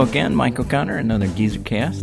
again, Mike O'Connor, another Geezer Cast.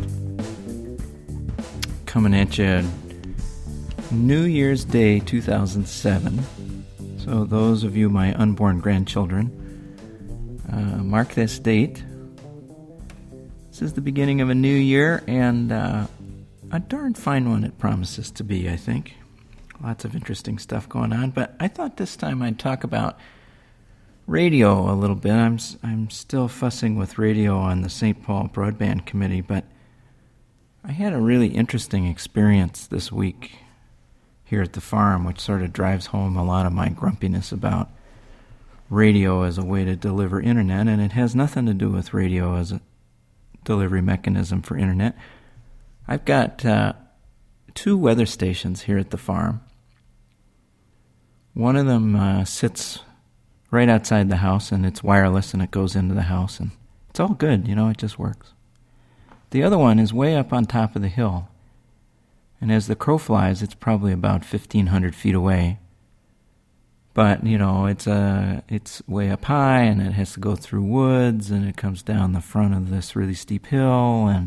Coming at you New Year's Day 2007. So those of you, my unborn grandchildren, mark this date. This is the beginning of a new year, and a darn fine one it promises to be, I think. Lots of interesting stuff going on, but I thought this time I'd talk about radio a little bit. I'm still fussing with radio on the St. Paul Broadband Committee, but I had a really interesting experience this week here at the farm, which sort of drives home a lot of my grumpiness about radio as a way to deliver internet, and it has nothing to do with radio as a delivery mechanism for internet. I've got 2 weather stations here at the farm. One of them sits right outside the house, and it's wireless, and it goes into the house, and it's all good, it just works. The other one is way up on top of the hill, and as the crow flies, it's probably about 1,500 feet away. But, it's way up high, and it has to go through woods, and it comes down the front of this really steep hill, and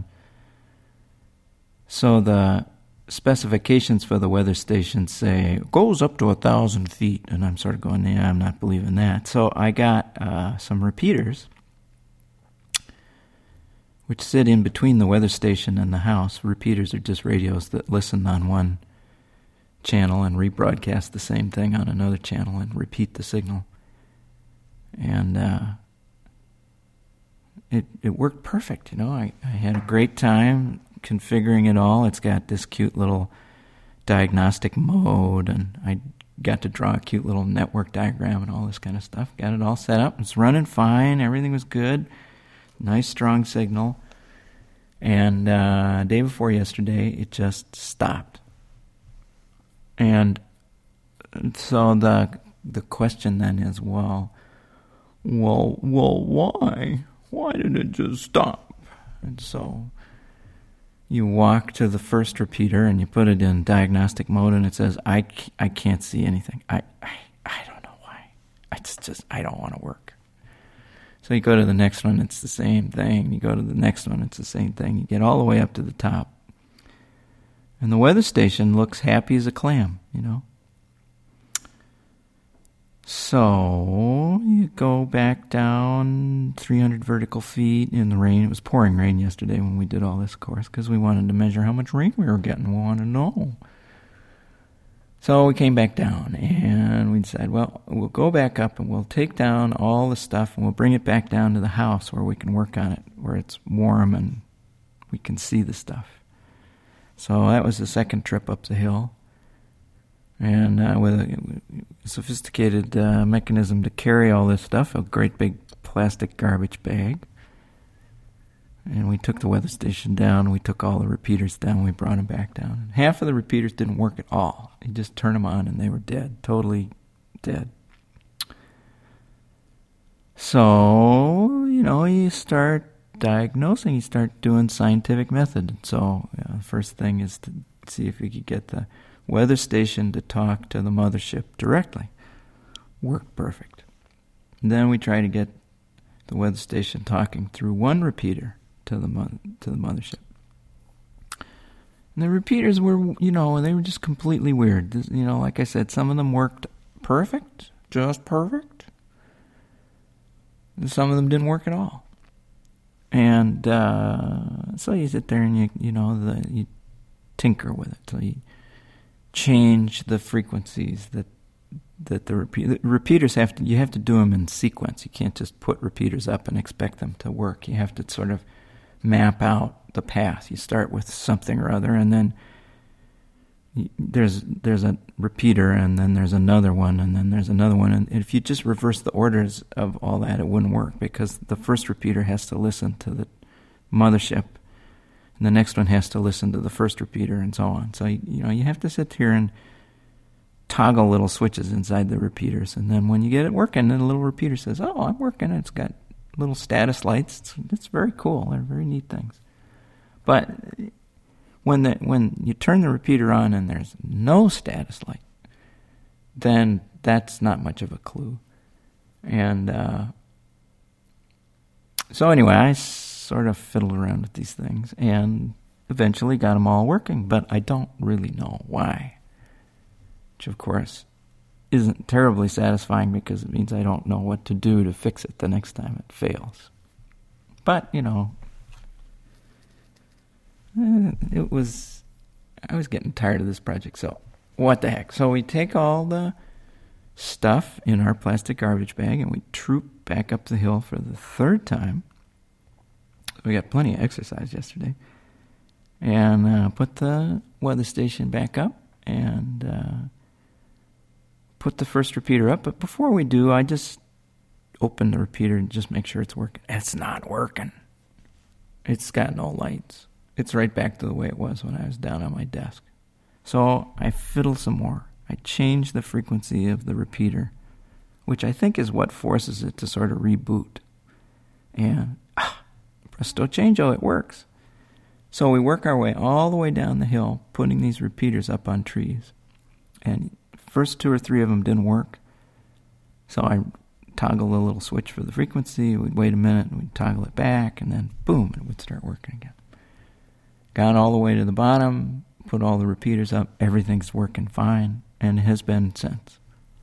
so the specifications for the weather station say it goes up to 1,000 feet, and I'm sort of going, yeah, I'm not believing that. So I got some repeaters, which sit in between the weather station and the house. Repeaters are just radios that listen on one channel and rebroadcast the same thing on another channel and repeat the signal. And it worked perfect, I had a great time configuring it all. It's got this cute little diagnostic mode, and I got to draw a cute little network diagram and all this kind of stuff. Got it all set up. It's running fine. Everything was good. Nice, strong signal. And day before yesterday, it just stopped. And so the question then is, well, why? Why did it just stop? And so you walk to the first repeater and you put it in diagnostic mode, and it says, I can't see anything. I don't know why. I don't want to work. So you go to the next one, it's the same thing. You go to the next one, it's the same thing. You get all the way up to the top. And the weather station looks happy as a clam, So you go back down 300 vertical feet in the rain. It was pouring rain yesterday when we did all this, of course, because we wanted to measure how much rain we were getting. We wanted to know. So we came back down, and we decided, well, we'll go back up, and we'll take down all the stuff, and we'll bring it back down to the house where we can work on it, where it's warm and we can see the stuff. So that was the second trip up the hill. And with a sophisticated mechanism to carry all this stuff, a great big plastic garbage bag. And we took the weather station down, we took all the repeaters down, we brought them back down. And half of the repeaters didn't work at all. You just turned them on and they were dead, totally dead. So, you start diagnosing, you start doing scientific method. So the first thing is to see if we could get the weather station to talk to the mothership directly. Worked perfect. And then we try to get the weather station talking through one repeater to the mothership. And the repeaters were, they were just completely weird. Like I said, some of them worked perfect, just perfect. And some of them didn't work at all. And so you sit there and you tinker with it. So you change the frequencies that the repeaters you have to do them in sequence. You can't just put repeaters up and expect them to work. You have to sort of map out the path. You start with something or other, and then there's a repeater, and then there's another one, and then there's another one. And if you just reverse the orders of all that, it wouldn't work, because the first repeater has to listen to the mothership, and the next one has to listen to the first repeater, and so on. So, you have to sit here and toggle little switches inside the repeaters, and then when you get it working, then the little repeater says, oh, I'm working. It's got little status lights. It's very cool. They're very neat things. But when you turn the repeater on and there's no status light, then that's not much of a clue. And so anyway, I sort of fiddled around with these things and eventually got them all working, but I don't really know why. Which, of course, isn't terribly satisfying because it means I don't know what to do to fix it the next time it fails. But, I was getting tired of this project, so what the heck. So we take all the stuff in our plastic garbage bag and we troop back up the hill for the third time. We got plenty of exercise yesterday. And put the weather station back up and put the first repeater up. But before we do, I just open the repeater and just make sure it's working. It's not working. It's got no lights. It's right back to the way it was when I was down on my desk. So I fiddle some more. I change the frequency of the repeater, which I think is what forces it to sort of reboot. And presto changeo, it works. So we work our way all the way down the hill, putting these repeaters up on trees. And first 2 or 3 of them didn't work. So I toggle the little switch for the frequency. We'd wait a minute and we'd toggle it back, and then boom, it would start working again. Got all the way to the bottom, put all the repeaters up. Everything's working fine, and it has been since.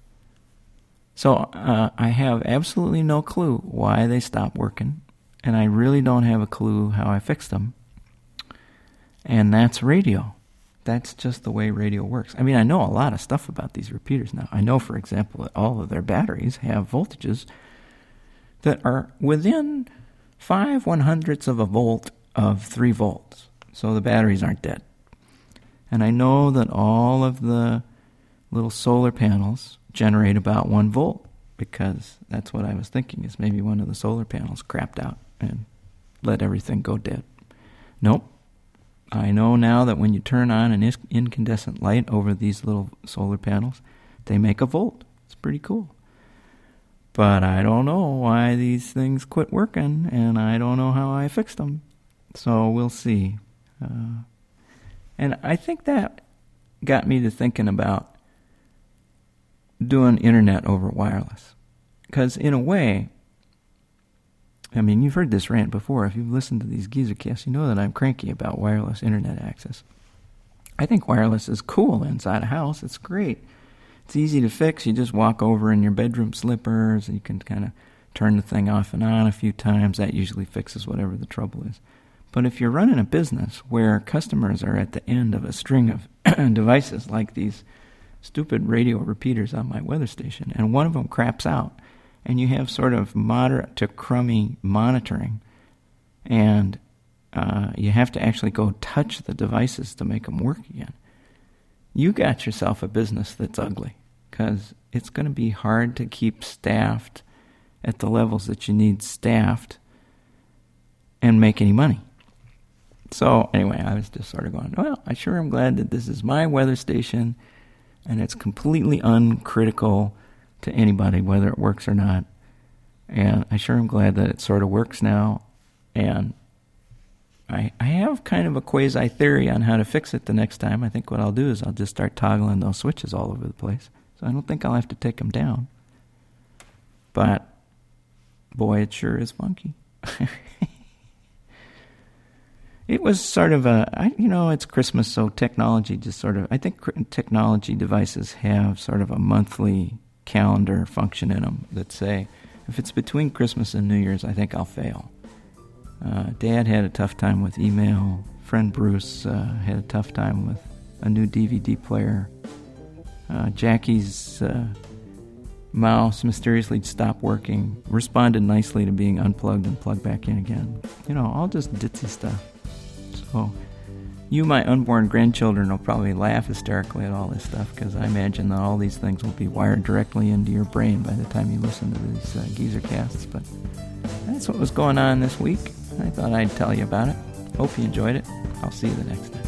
So I have absolutely no clue why they stopped working, and I really don't have a clue how I fixed them. And that's radio. That's just the way radio works. I mean, I know a lot of stuff about these repeaters now. I know, for example, that all of their batteries have voltages that are within 5/100ths of a volt of 3 volts. So the batteries aren't dead. And I know that all of the little solar panels generate about 1 volt, because that's what I was thinking, is maybe one of the solar panels crapped out and let everything go dead. Nope. I know now that when you turn on an incandescent light over these little solar panels, they make a volt. It's pretty cool. But I don't know why these things quit working, and I don't know how I fixed them. So we'll see. And I think that got me to thinking about doing internet over wireless. Because in a way, I mean, you've heard this rant before. If you've listened to these GeezerCasts, you know that I'm cranky about wireless internet access. I think wireless is cool inside a house. It's great. It's easy to fix. You just walk over in your bedroom slippers, and you can kind of turn the thing off and on a few times. That usually fixes whatever the trouble is. But if you're running a business where customers are at the end of a string of devices like these stupid radio repeaters on my weather station, and one of them craps out, and you have sort of moderate to crummy monitoring, and you have to actually go touch the devices to make them work again, you got yourself a business that's ugly, because it's going to be hard to keep staffed at the levels that you need staffed and make any money. So anyway, I was just sort of going, well, I sure am glad that this is my weather station, and it's completely uncritical to anybody, whether it works or not. And I sure am glad that it sort of works now. And I have kind of a quasi-theory on how to fix it the next time. I think what I'll do is I'll just start toggling those switches all over the place. So I don't think I'll have to take them down. But, boy, it sure is funky. It was sort of it's Christmas, so technology just sort of, I think technology devices have sort of a monthly calendar function in them that say, if it's between Christmas and New Year's, I think I'll fail. Dad had a tough time with email. Friend Bruce had a tough time with a new DVD player. Jackie's mouse mysteriously stopped working, responded nicely to being unplugged and plugged back in again. All just ditzy stuff. So you, my unborn grandchildren, will probably laugh hysterically at all this stuff, because I imagine that all these things will be wired directly into your brain by the time you listen to these GeezerCasts. But that's what was going on this week. I thought I'd tell you about it. Hope you enjoyed it. I'll see you the next time.